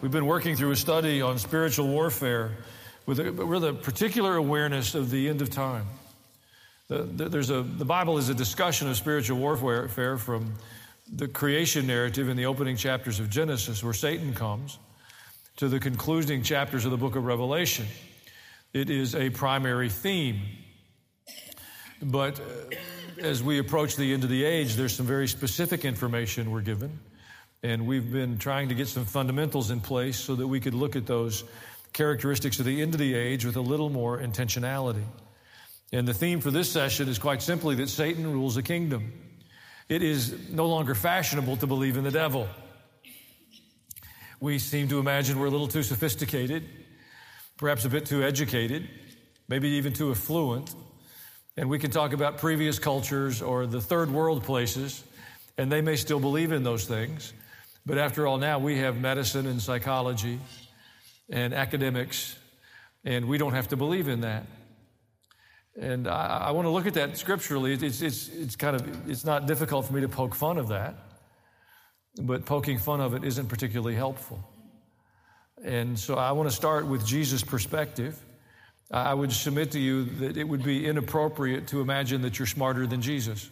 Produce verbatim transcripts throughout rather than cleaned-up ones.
We've been working through a study on spiritual warfare with a, with a particular awareness of the end of time. The, the, there's a, the Bible is a discussion of spiritual warfare from the creation narrative in the opening chapters of Genesis, where Satan comes, to the concluding chapters of the book of Revelation. It is a primary theme. But as we approach the end of the age, there's some very specific information we're given. And we've been trying to get some fundamentals in place so that we could look at those characteristics of the end of the age with a little more intentionality. And the theme for this session is quite simply that Satan rules a kingdom. It is no longer fashionable to believe in the devil. We seem to imagine we're a little too sophisticated, perhaps a bit too educated, maybe even too affluent. And we can talk about previous cultures or the third world places, and they may still believe in those things. But after all, now we have medicine and psychology and academics, and we don't have to believe in that. And I, I want to look at that scripturally. It's, it's, it's kind of, it's not difficult for me to poke fun of that, but poking fun of it isn't particularly helpful. And so I want to start with Jesus' perspective. I would submit to you that it would be inappropriate to imagine that you're smarter than Jesus.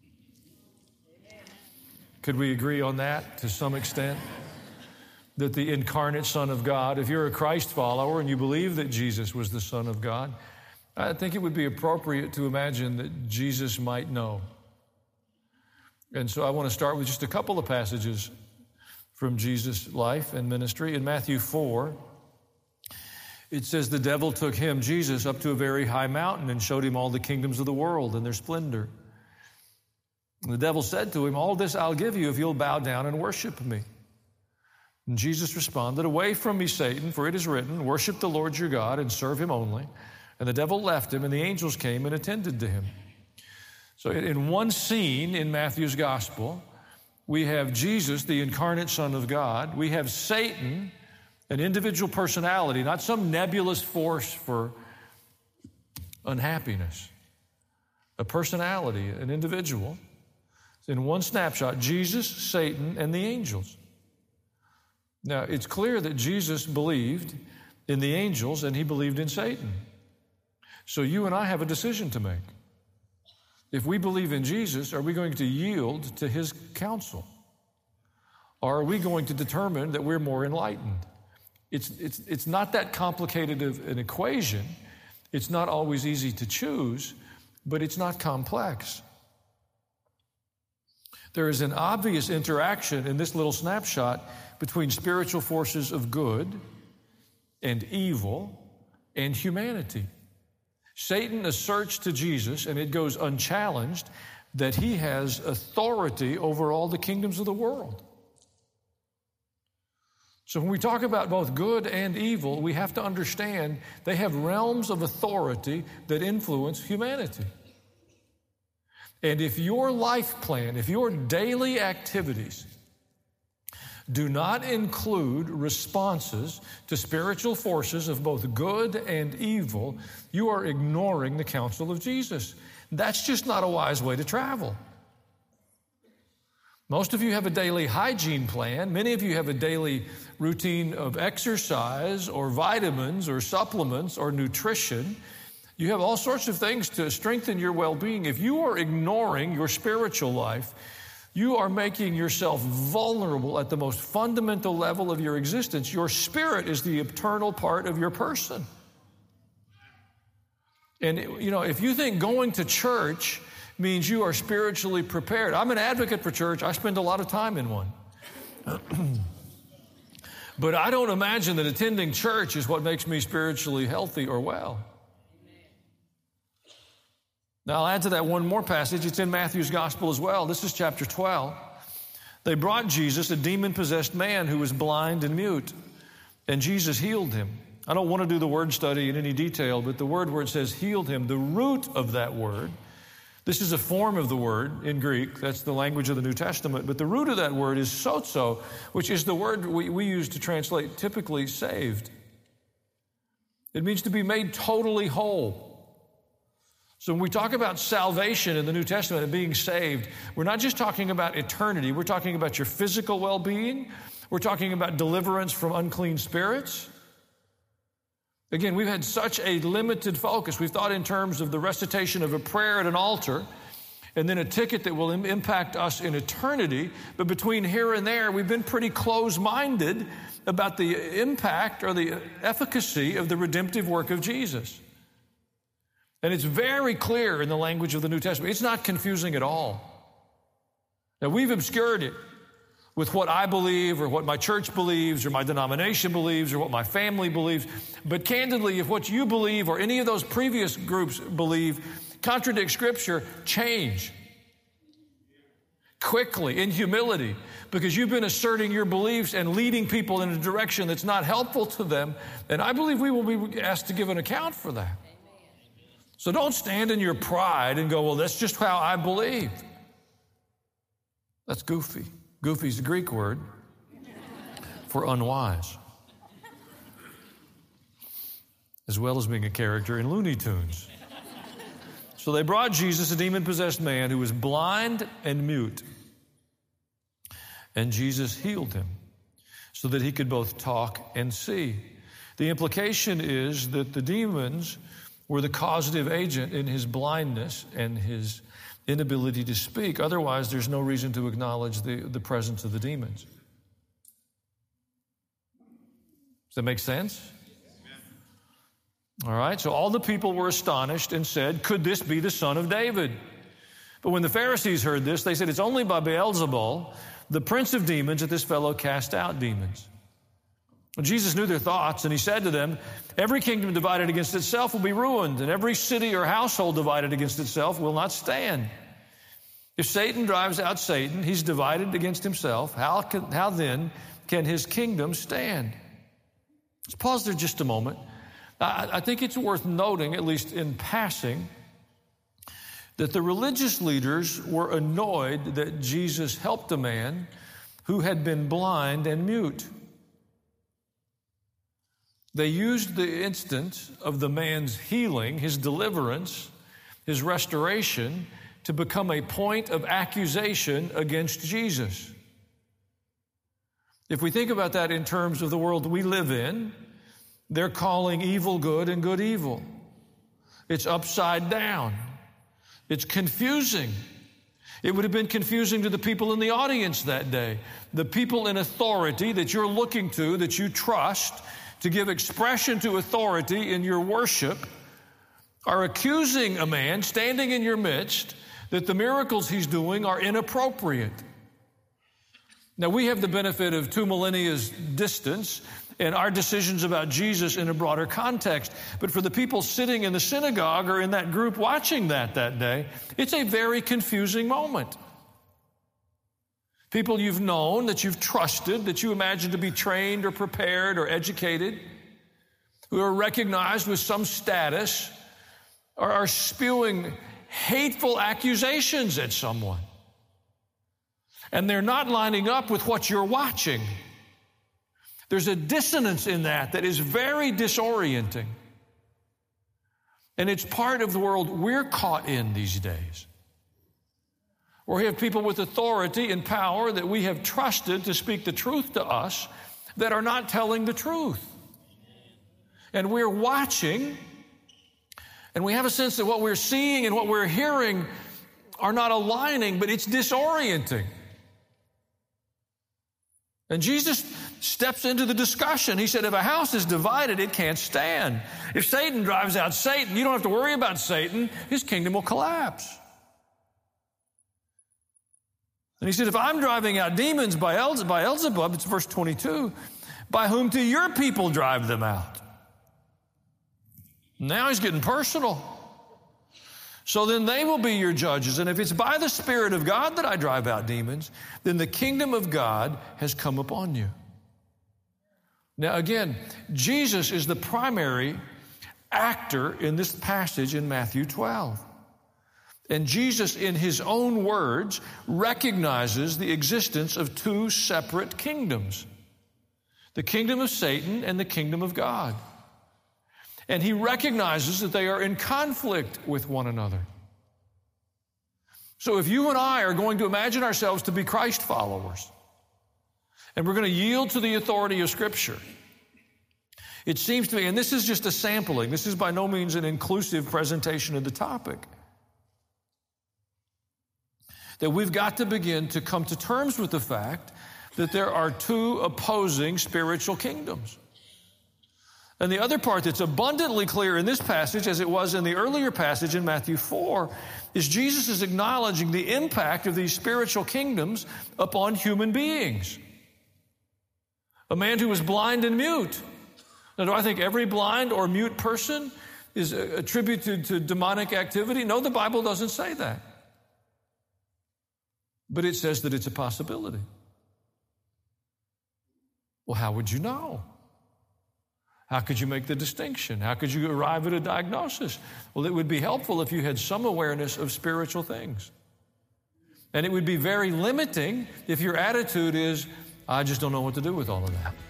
Could we agree on that to some extent? That the incarnate Son of God, if you're a Christ follower and you believe that Jesus was the Son of God, I think it would be appropriate to imagine that Jesus might know. And so I want to start with just a couple of passages from Jesus' life and ministry. In Matthew four, it says, the devil took him, Jesus, up to a very high mountain and showed him all the kingdoms of the world and their splendor. And the devil said to him, all this I'll give you if you'll bow down and worship me. And Jesus responded, away from me, Satan, for it is written, worship the Lord your God and serve him only. And the devil left him, and the angels came and attended to him. So in one scene in Matthew's gospel, we have Jesus, the incarnate Son of God. We have Satan, an individual personality, not some nebulous force for unhappiness. A personality, an individual. In one snapshot, Jesus, Satan, and the angels. Now, it's clear that Jesus believed in the angels and he believed in Satan. So you and I have a decision to make. If we believe in Jesus, are we going to yield to his counsel? Or are we going to determine that we're more enlightened? It's, it's, it's not that complicated of an equation. It's not always easy to choose, but it's not complex. There is an obvious interaction in this little snapshot between spiritual forces of good and evil and humanity. Satan asserts to Jesus, and it goes unchallenged, that he has authority over all the kingdoms of the world. So when we talk about both good and evil, we have to understand they have realms of authority that influence humanity. And if your life plan, if your daily activities do not include responses to spiritual forces of both good and evil, you are ignoring the counsel of Jesus. That's just not a wise way to travel. Most of you have a daily hygiene plan. Many of you have a daily routine of exercise or vitamins or supplements or nutrition. You have all sorts of things to strengthen your well-being. If you are ignoring your spiritual life, you are making yourself vulnerable at the most fundamental level of your existence. Your spirit is the eternal part of your person. And, you know, if you think going to church means you are spiritually prepared, I'm an advocate for church. I spend a lot of time in one. But I don't imagine that attending church is what makes me spiritually healthy or well. Now, I'll add to that one more passage. It's in Matthew's gospel as well. This is chapter twelve. They brought Jesus a demon-possessed man who was blind and mute, and Jesus healed him. I don't want to do the word study in any detail, but the word where it says healed him, the root of that word, this is a form of the word in Greek. That's the language of the New Testament. But the root of that word is sozo, which is the word we, we use to translate typically saved. It means to be made totally whole. So when we talk about salvation in the New Testament and being saved, we're not just talking about eternity. We're talking about your physical well-being. We're talking about deliverance from unclean spirits. Again, we've had such a limited focus. We've thought in terms of the recitation of a prayer at an altar and then a ticket that will im- impact us in eternity. But between here and there, we've been pretty close-minded about the impact or the efficacy of the redemptive work of Jesus. And it's very clear in the language of the New Testament. It's not confusing at all. Now, we've obscured it with what I believe or what my church believes or my denomination believes or what my family believes. But candidly, if what you believe or any of those previous groups believe contradicts Scripture, change quickly in humility, because you've been asserting your beliefs and leading people in a direction that's not helpful to them. And I believe we will be asked to give an account for that. So don't stand in your pride and go, well, that's just how I believe. That's goofy. Goofy is the Greek word for unwise, as well as being a character in Looney Tunes. So they brought Jesus, a demon-possessed man who was blind and mute, and Jesus healed him so that he could both talk and see. The implication is that the demons were the causative agent in his blindness and his inability to speak. Otherwise, there's no reason to acknowledge the, the presence of the demons. Does that make sense? All right, so all the people were astonished and said, could this be the son of David? But when the Pharisees heard this, they said, it's only by Beelzebul, the prince of demons, that this fellow cast out demons. Well, Jesus knew their thoughts, and he said to them, every kingdom divided against itself will be ruined, and every city or household divided against itself will not stand. If Satan drives out Satan, he's divided against himself. How, can, how then can his kingdom stand? Let's pause there just a moment. I, I think it's worth noting, at least in passing, that the religious leaders were annoyed that Jesus helped a man who had been blind and mute. They used the instance of the man's healing, his deliverance, his restoration, to become a point of accusation against Jesus. If we think about that in terms of the world we live in, they're calling evil good and good evil. It's upside down. It's confusing. It would have been confusing to the people in the audience that day. The people in authority that you're looking to, that you trust, to give expression to authority in your worship, are accusing a man standing in your midst that the miracles he's doing are inappropriate. Now, we have the benefit of two millennia's distance and our decisions about Jesus in a broader context. But for the people sitting in the synagogue or in that group watching that that day, it's a very confusing moment. People you've known, that you've trusted, that you imagine to be trained or prepared or educated, who are recognized with some status, are, are spewing hateful accusations at someone. And they're not lining up with what you're watching. There's a dissonance in that that is very disorienting. And it's part of the world we're caught in these days, where we have people with authority and power that we have trusted to speak the truth to us that are not telling the truth. And we're watching, and we have a sense that what we're seeing and what we're hearing are not aligning, but it's disorienting. And Jesus steps into the discussion. He said, if a house is divided, it can't stand. If Satan drives out Satan, you don't have to worry about Satan. His kingdom will collapse. And he said, if I'm driving out demons by Beelzebub, it's verse twenty-two, by whom do your people drive them out? Now he's getting personal. So then they will be your judges. And if it's by the Spirit of God that I drive out demons, then the kingdom of God has come upon you. Now again, Jesus is the primary actor in this passage in Matthew twelve. And Jesus, in his own words, recognizes the existence of two separate kingdoms, the kingdom of Satan and the kingdom of God. And he recognizes that they are in conflict with one another. So if you and I are going to imagine ourselves to be Christ followers, And we're going to yield to the authority of Scripture. It seems to me, and this is just a sampling, this is by no means an inclusive presentation of the topic, that we've got to begin to come to terms with the fact that there are two opposing spiritual kingdoms. And the other part that's abundantly clear in this passage, as it was in the earlier passage in Matthew four, is Jesus is acknowledging the impact of these spiritual kingdoms upon human beings. A man who was blind and mute. Now, do I think every blind or mute person is attributed to demonic activity? No, the Bible doesn't say that. But it says that it's a possibility. Well, how would you know? How could you make the distinction? How could you arrive at a diagnosis? Well, it would be helpful if you had some awareness of spiritual things. And it would be very limiting if your attitude is, I just don't know what to do with all of that.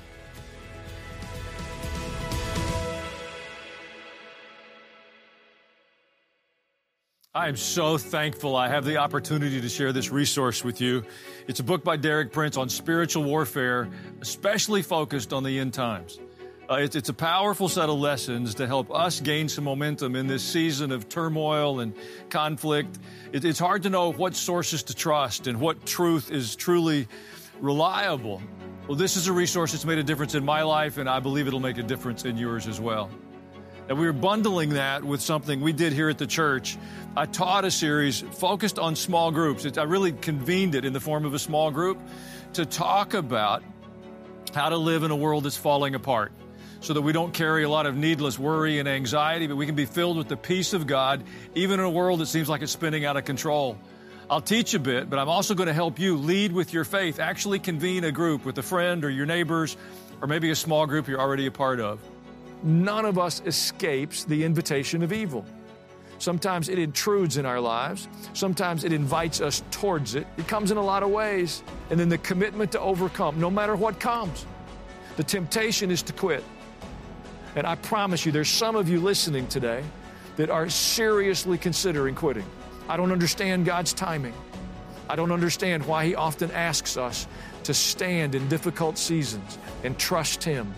I am so thankful I have the opportunity to share this resource with you. It's a book by Derek Prince on spiritual warfare, especially focused on the end times. Uh, it's, it's a powerful set of lessons to help us gain some momentum in this season of turmoil and conflict. It, it's hard to know what sources to trust and what truth is truly reliable. Well, this is a resource that's made a difference in my life, and I believe it'll make a difference in yours as well. And we were bundling that with something we did here at the church. I taught a series focused on small groups. It, I really convened it in the form of a small group to talk about how to live in a world that's falling apart so that we don't carry a lot of needless worry and anxiety, but we can be filled with the peace of God, even in a world that seems like it's spinning out of control. I'll teach a bit, but I'm also going to help you lead with your faith. Actually convene a group with a friend or your neighbors, or maybe a small group you're already a part of. None of us escapes the invitation of evil. Sometimes it intrudes in our lives. Sometimes it invites us towards it. It comes in a lot of ways. And then the commitment to overcome, no matter what comes. The temptation is to quit. And I promise you, there's some of you listening today that are seriously considering quitting. I don't understand God's timing. I don't understand why He often asks us to stand in difficult seasons and trust Him.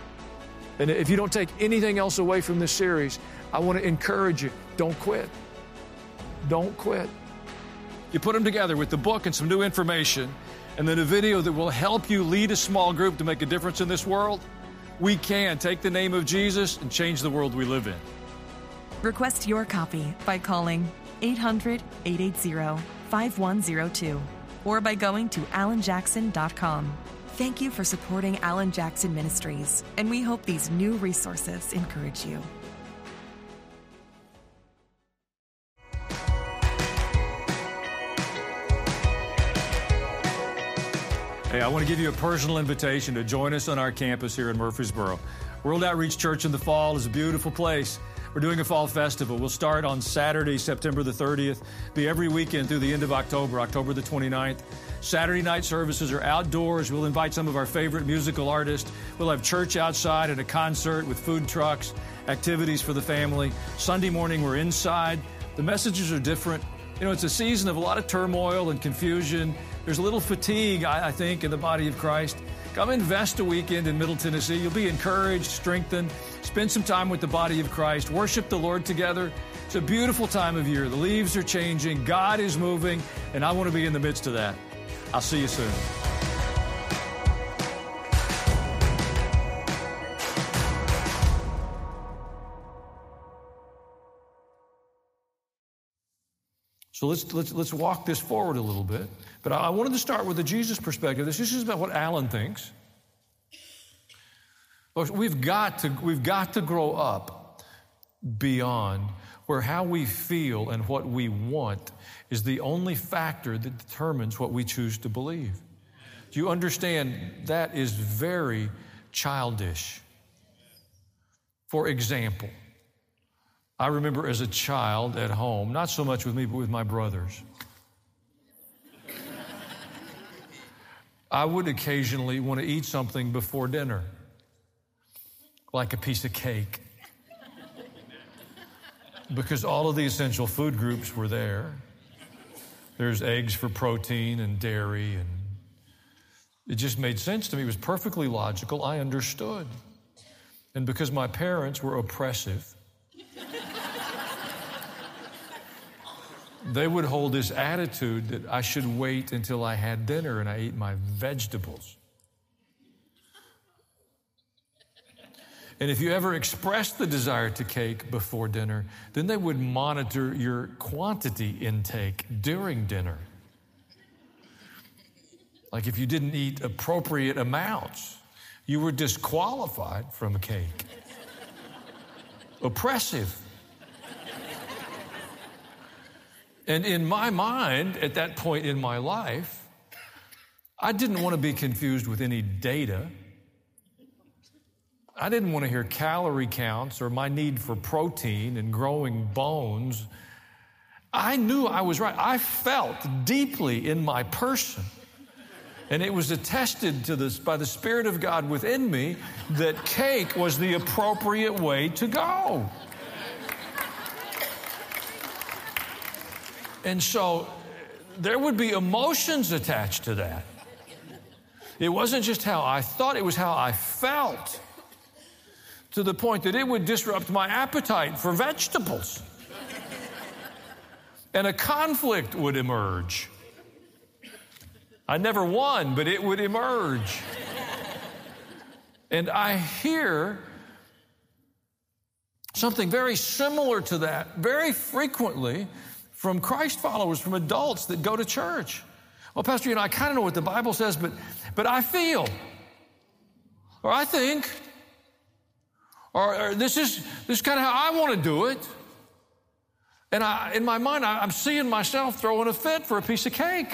And if you don't take anything else away from this series, I want to encourage you, don't quit. Don't quit. You put them together with the book and some new information, and then a video that will help you lead a small group to make a difference in this world. We can take the name of Jesus and change the world we live in. Request your copy by calling eight hundred, eight eight zero, five one zero two or by going to alan jackson dot com. Thank you for supporting Alan Jackson Ministries, and we hope these new resources encourage you. Hey, I want to give you a personal invitation to join us on our campus here in Murfreesboro. World Outreach Church in the fall is a beautiful place. We're doing a fall festival. We'll start on Saturday, September the thirtieth, be every weekend through the end of October, October the twenty-ninth. Saturday night services are outdoors. We'll invite some of our favorite musical artists. We'll have church outside and a concert with food trucks, activities for the family. Sunday morning, we're inside. The messages are different. You know, it's a season of a lot of turmoil and confusion. There's a little fatigue, I, I think, in the body of Christ. Come invest a weekend in Middle Tennessee. You'll be encouraged, strengthened. Spend some time with the body of Christ. Worship the Lord together. It's a beautiful time of year. The leaves are changing. God is moving, and I want to be in the midst of that. I'll see you soon. So let's, let's, let's walk this forward a little bit. But I wanted to start with the Jesus perspective. This is about what Alan thinks. We've got to, we've got to grow up beyond where how we feel and what we want is the only factor that determines what we choose to believe. Do you understand that is very childish? For example, I remember as a child at home, not so much with me, but with my brothers, I would occasionally want to eat something before dinner, like a piece of cake, because all of the essential food groups were there. There's eggs for protein and dairy and It just made sense to me. It was perfectly logical. I understood. And because my parents were oppressive, they would hold this attitude that I should wait until I had dinner and I ate my vegetables. And if you ever expressed the desire to cake before dinner, then they would monitor your quantity intake during dinner. Like if you didn't eat appropriate amounts, you were disqualified from a cake. Oppressive. And in my mind, at that point in my life, I didn't want to be confused with any data. I didn't want to hear calorie counts or my need for protein and growing bones. I knew I was right. I felt deeply in my person, and it was attested to this by the Spirit of God within me that cake was the appropriate way to go. And so there would be emotions attached to that. It wasn't just how I thought, it was how I felt, to the point that it would disrupt my appetite for vegetables. And a conflict would emerge. I never won, but it would emerge. And I hear something very similar to that very frequently from Christ followers, from adults that go to church. Well, Pastor, you know, I kind of know what the Bible says, but, but I feel, or I think, or, or this is this is kind of how I want to do it. And I, in my mind, I, I'm seeing myself throwing a fit for a piece of cake.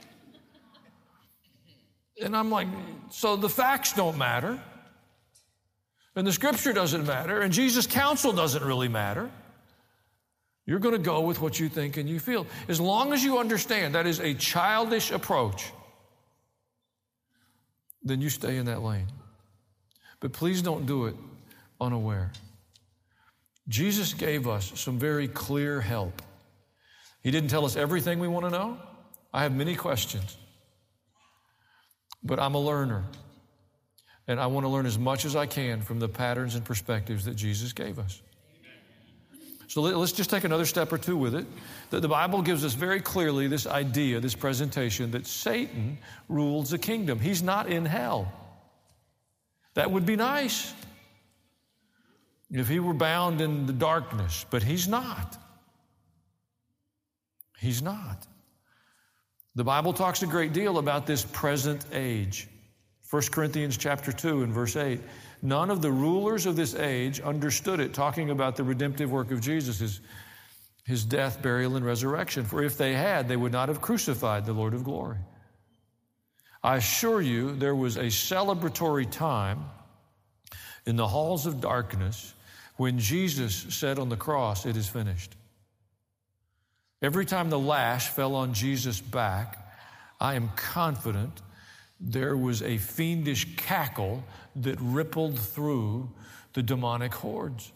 And I'm like, so the facts don't matter, and the Scripture doesn't matter, and Jesus' counsel doesn't really matter. You're going to go with what you think and you feel. As long as you understand that is a childish approach, then you stay in that lane. But please don't do it unaware. Jesus gave us some very clear help. He didn't tell us everything we want to know. I have many questions. But I'm a learner. And I want to learn as much as I can from the patterns and perspectives that Jesus gave us. So let's just take another step or two with it. The Bible gives us very clearly this idea, this presentation, that Satan rules the kingdom. He's not in hell. That would be nice if he were bound in the darkness, but he's not. He's not. The Bible talks a great deal about this present age. First Corinthians chapter two and verse eight. None of the rulers of this age understood it, talking about the redemptive work of Jesus, his, his death, burial, and resurrection. For if they had, they would not have crucified the Lord of glory. I assure you, there was a celebratory time in the halls of darkness when Jesus said on the cross, "It is finished." Every time the lash fell on Jesus' back, I am confident there was a fiendish cackle that rippled through the demonic hordes.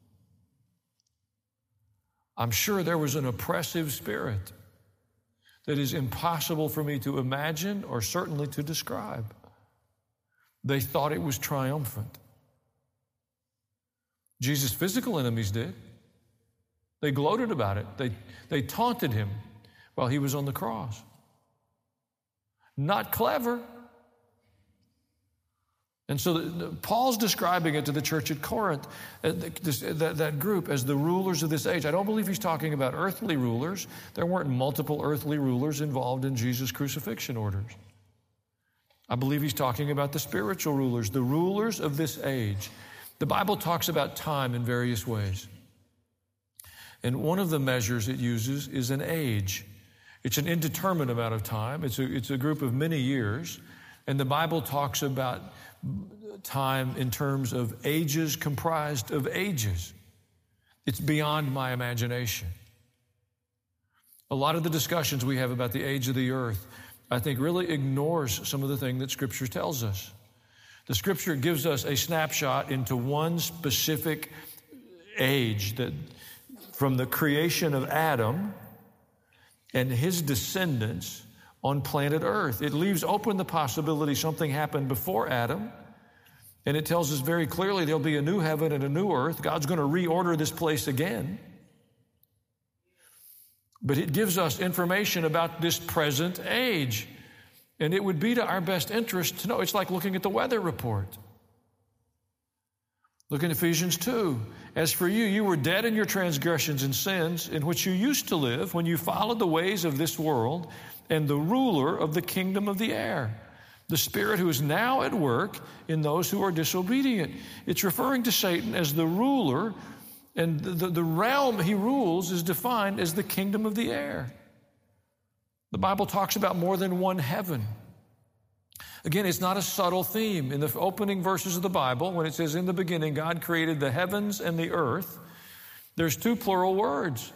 I'm sure there was an oppressive spirit that is impossible for me to imagine or certainly to describe. They thought it was triumphant. Jesus' physical enemies did. They gloated about it. They, they taunted him while he was on the cross. Not clever. And so the, the, Paul's describing it to the church at Corinth, uh, this, that, that group, as the rulers of this age. I don't believe he's talking about earthly rulers. There weren't multiple earthly rulers involved in Jesus' crucifixion orders. I believe he's talking about the spiritual rulers, the rulers of this age. The Bible talks about time in various ways. And one of the measures it uses is an age. It's an indeterminate amount of time. It's a, it's a group of many years. And the Bible talks about time in terms of ages comprised of ages. It's beyond my imagination. A lot of the discussions we have about the age of the earth, I think, really ignores some of the things that Scripture tells us. The Scripture gives us a snapshot into one specific age, that from the creation of Adam and his descendants on planet Earth. It leaves open the possibility something happened before Adam, and it tells us very clearly there'll be a new heaven and a new earth. God's going to reorder this place again. But it gives us information about this present age, and it would be to our best interest to know. It's like looking at the weather report. Look in Ephesians two. As for you, you were dead in your transgressions and sins in which you used to live when you followed the ways of this world and the ruler of the kingdom of the air, the spirit who is now at work in those who are disobedient. It's referring to Satan as the ruler, and the, the realm he rules is defined as the kingdom of the air. The Bible talks about more than one heaven. Again, it's not a subtle theme. In the opening verses of the Bible, when it says, in the beginning, God created the heavens and the earth, there's two plural words.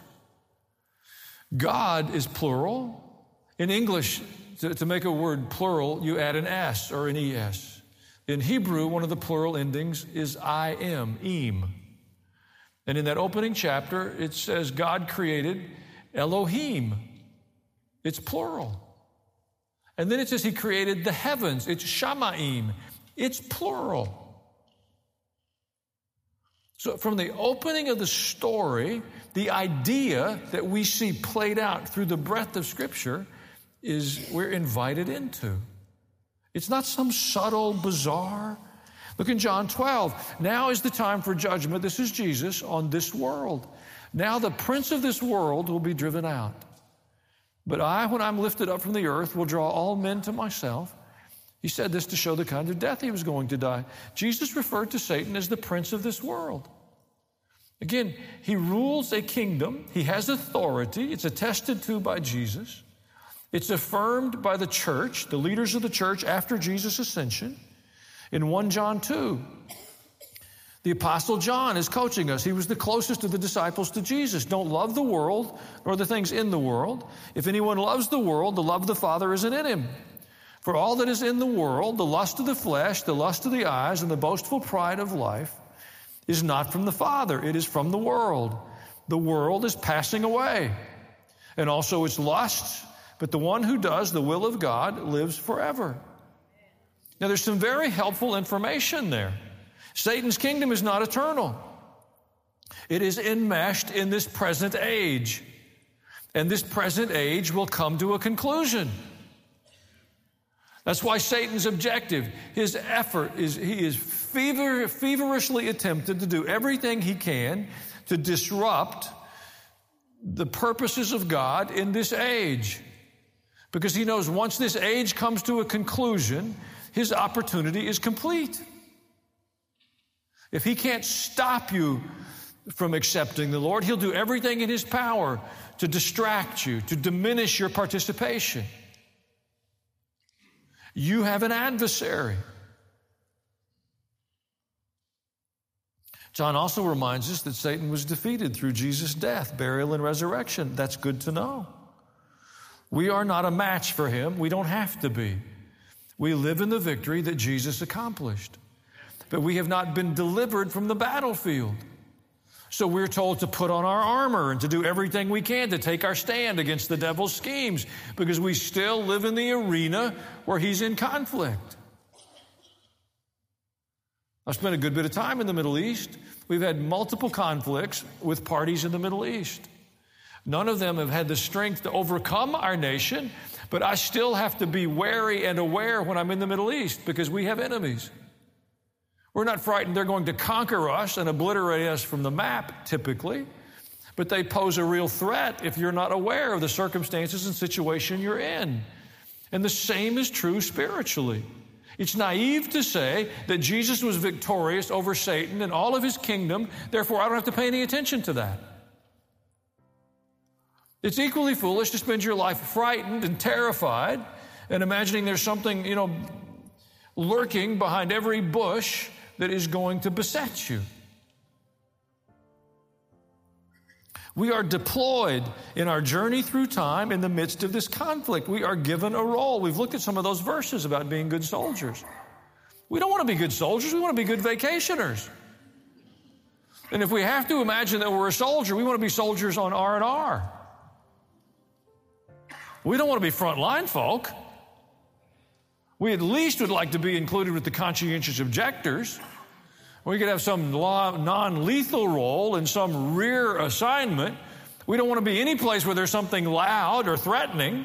God is plural. In English, to, to make a word plural, you add an S or an E S. In Hebrew, one of the plural endings is I am, im. And in that opening chapter, it says God created Elohim. It's plural. And then it says he created the heavens. It's Shamaim. It's plural. So from the opening of the story, the idea that we see played out through the breadth of Scripture is we're invited into. It's not some subtle, bizarre. Look in John twelve. Now is the time for judgment. This is Jesus on this world. Now the prince of this world will be driven out. But I, when I'm lifted up from the earth, will draw all men to myself. He said this to show the kind of death he was going to die. Jesus referred to Satan as the prince of this world. Again, he rules a kingdom. He has authority. It's attested to by Jesus. It's affirmed by the church, the leaders of the church after Jesus' ascension. In First John two, the Apostle John is coaching us. He was the closest of the disciples to Jesus. Don't love the world nor the things in the world. If anyone loves the world, the love of the Father isn't in him. For all that is in the world, the lust of the flesh, the lust of the eyes, and the boastful pride of life, is not from the Father. It is from the world. The world is passing away, and also its lusts, but the one who does the will of God lives forever. Now, there's some very helpful information there. Satan's kingdom is not eternal. It is enmeshed in this present age. And this present age will come to a conclusion. That's why Satan's objective, his effort, is he is fever, feverishly attempted to do everything he can to disrupt the purposes of God in this age. Because he knows once this age comes to a conclusion, his opportunity is complete. If he can't stop you from accepting the Lord, he'll do everything in his power to distract you, to diminish your participation. You have an adversary. John also reminds us that Satan was defeated through Jesus' death, burial, and resurrection. That's good to know. We are not a match for him. We don't have to be. We live in the victory that Jesus accomplished. But we have not been delivered from the battlefield. So we're told to put on our armor and to do everything we can to take our stand against the devil's schemes, because we still live in the arena where he's in conflict. I've spent a good bit of time in the Middle East. We've had multiple conflicts with parties in the Middle East. None of them have had the strength to overcome our nation, but I still have to be wary and aware when I'm in the Middle East because we have enemies. We're not frightened they're going to conquer us and obliterate us from the map, typically, but they pose a real threat if you're not aware of the circumstances and situation you're in. And the same is true spiritually. It's naive to say that Jesus was victorious over Satan and all of his kingdom, therefore I don't have to pay any attention to that. It's equally foolish to spend your life frightened and terrified and imagining there's something, you know, lurking behind every bush that is going to beset you. We are deployed in our journey through time in the midst of this conflict. We are given a role. We've looked at some of those verses about being good soldiers. We don't want to be good soldiers. We want to be good vacationers. And if we have to imagine that we're a soldier, we want to be soldiers on R and R. We don't want to be frontline folk. We at least would like to be included with the conscientious objectors. We could have some non-lethal role in some rear assignment. We don't want to be any place where there's something loud or threatening.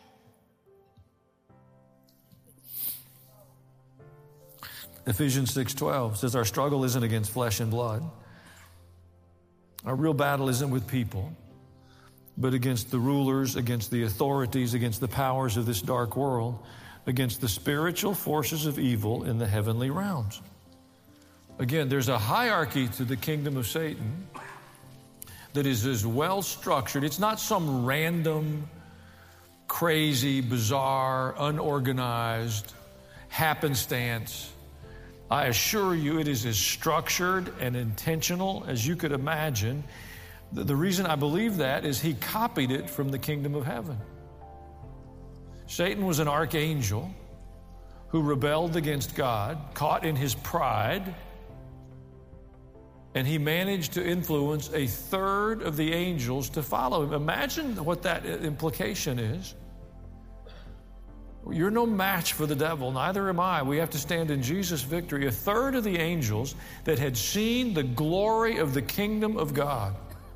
Ephesians six twelve says our struggle isn't against flesh and blood. Our real battle isn't with people, but against the rulers, against the authorities, against the powers of this dark world, against the spiritual forces of evil in the heavenly realms. Again, there's a hierarchy to the kingdom of Satan that is as well structured. It's not some random, crazy, bizarre, unorganized happenstance. I assure you it is as structured and intentional as you could imagine. The reason I believe that is he copied it from the kingdom of heaven. Satan was an archangel who rebelled against God, caught in his pride, and he managed to influence a third of the angels to follow him. Imagine what that implication is. You're no match for the devil, neither am I. We have to stand in Jesus' victory. A third of the angels that had seen the glory of the kingdom of God.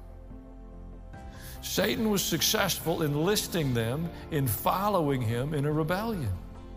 Satan was successful in enlisting them in following him in a rebellion.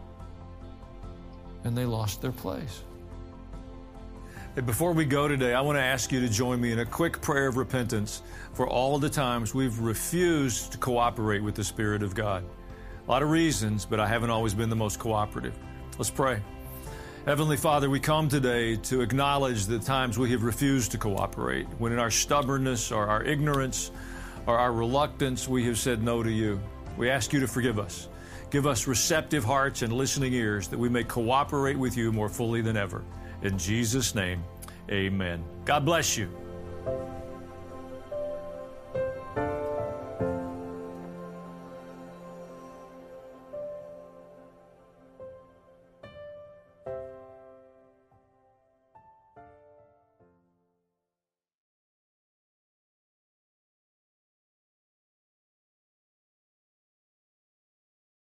And they lost their place. Hey, before we go today, I want to ask you to join me in a quick prayer of repentance for all the times we've refused to cooperate with the Spirit of God. A lot of reasons, but I haven't always been the most cooperative. Let's pray. Heavenly Father, we come today to acknowledge the times we have refused to cooperate, when in our stubbornness or our ignorance or our reluctance, we have said no to you. We ask you to forgive us. Give us receptive hearts and listening ears that we may cooperate with you more fully than ever. In Jesus' name, amen. God bless you.